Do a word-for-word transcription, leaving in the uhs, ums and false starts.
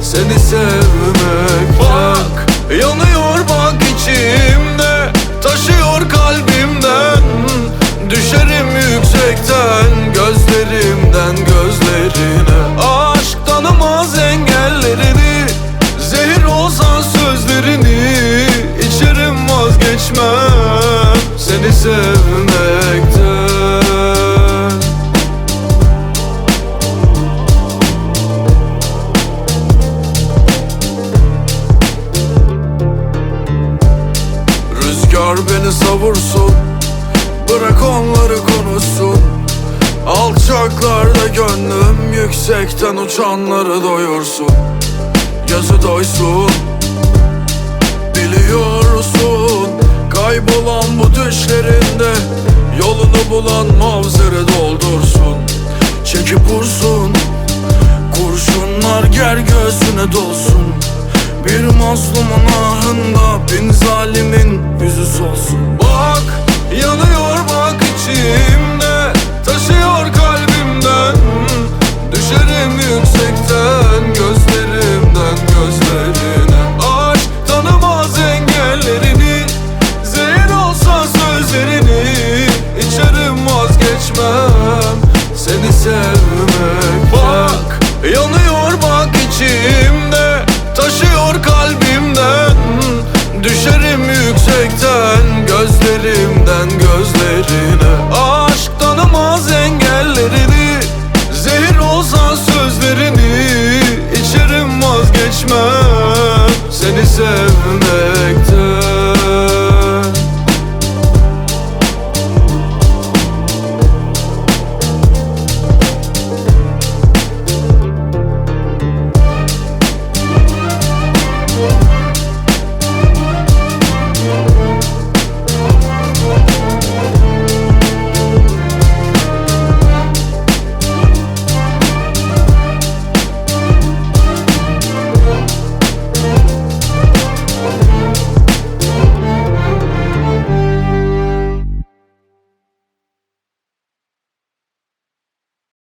seni sevmek. Bak yanıyor bak içimde, taşıyor kalbimden. Düşerim yüksekten, gözlerimden gözlerine. Aşk tanımaz engellerini, zehir olsa sözlerini. İçerim vazgeçmem seni sevmekten. Rüzgar beni savursun, bırak onları konuşsun. Alçaklarda gönlüm, yüksekten uçanları doyursun. Gözü doysun, biliyorsun. Kaybolan bu düşlerinde yolunu bulan mavzeri doldursun. Çekip vursun, kurşunlar ger gözüne dolsun. Bir mazlumun ahında bin zalimin yüzü solsun. Bak yanıyor bak içimde, taşıyor kalbimden. Düşerim yüksekten, göz